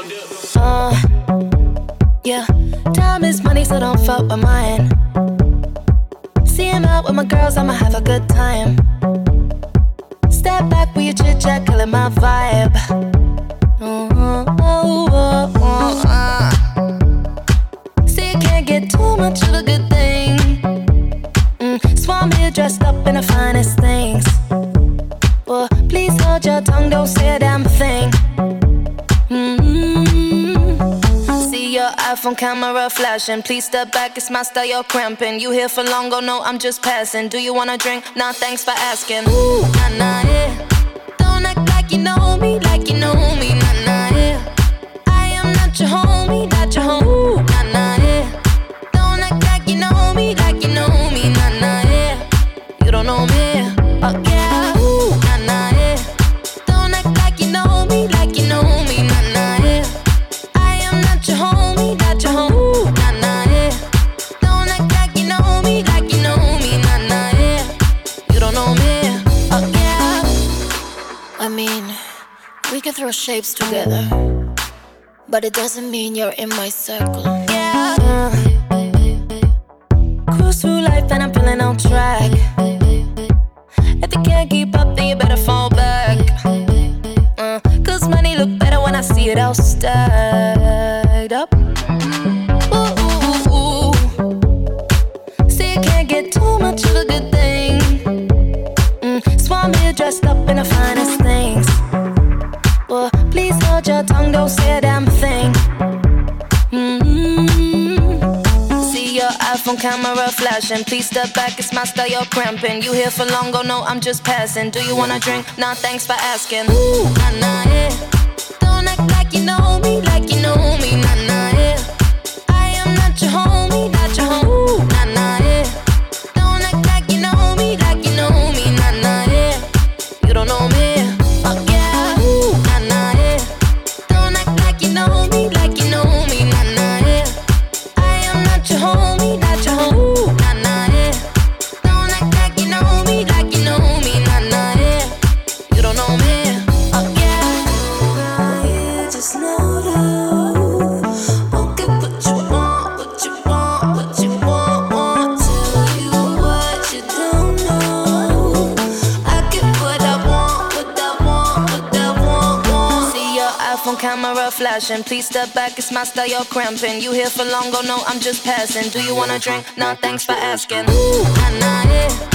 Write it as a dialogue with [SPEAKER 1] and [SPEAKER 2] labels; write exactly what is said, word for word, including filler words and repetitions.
[SPEAKER 1] Uh, yeah, time is money, so don't fuck with mine. See him out with my girls, I'ma have a good time. Step back with your chit chat, killing my vibe. Uh, oh, oh, oh, uh. See, you can't get too much of a good thing. Mm, Swan here dressed up in the finest things. Well, please hold your tongue, don't say a damn thing. Mm-hmm. See your iPhone camera flashing. Please step back, it's my style, you're cramping. You here for long, go no, I'm just passing. Do you wanna drink? Nah, thanks for asking. Ooh, nah, nah, yeah. Don't act like you know me, like you know me, nah, nah, yeah. I am not your homie, not your homie, ooh, nah, nah, yeah. Don't act like you know me, like you know me, nah, nah, yeah. You don't know me, oh yeah, ooh, nah, nah, yeah. Don't act like you know me, like you know me, nah, nah, yeah. I am not your homie, not your homie, ooh, nah, nah, yeah. Don't act like you know me, like you know me, nah, nah, yeah. You don't know me, oh yeah. I mean, we can throw shapes together, but it doesn't mean you're in my circle. Yeah. Uh, cruise through life and I'm feeling on track. If you can't keep up, then you better fall back. Uh, Cause money look better when I see it all stacked up. Ooh, ooh, ooh, ooh. See, you can't get too much of a good thing. Mm, Swan here dressed up in the finest things. Well, please hold your tongue, don't say a damn thing. Mm-hmm. See your iPhone camera flashing. Please step back, it's my style, you're cramping. You here for long, go no, I'm just passing. Do you wanna drink? Nah, thanks for asking. Ooh, nah, nah, yeah. Don't act like you know me, like you know me, nah, nah, yeah. I am not your homie, not your homie, ooh, nah, nah, yeah. Don't act like you know me, like you know me, nah, nah, yeah. You don't know me, oh yeah, ooh, nah, nah, yeah. Don't act like you know me, like you know me, nah, nah, yeah. I am not your homie, not your homie, ooh, nah, nah, yeah. Don't act like you know me, like you know me, nah, nah, yeah. You don't know me, oh yeah. You just know that won't get what you want, what you want, what you want, want. Tell you what you don't know. I get what I want, what I want, what I want, want. See your iPhone camera flashing. Please step back, it's my style, you're cramping. You here for long, go no, I'm just passing. Do you wanna drink? Nah, thanks for asking. Ooh, nah, nah, yeah.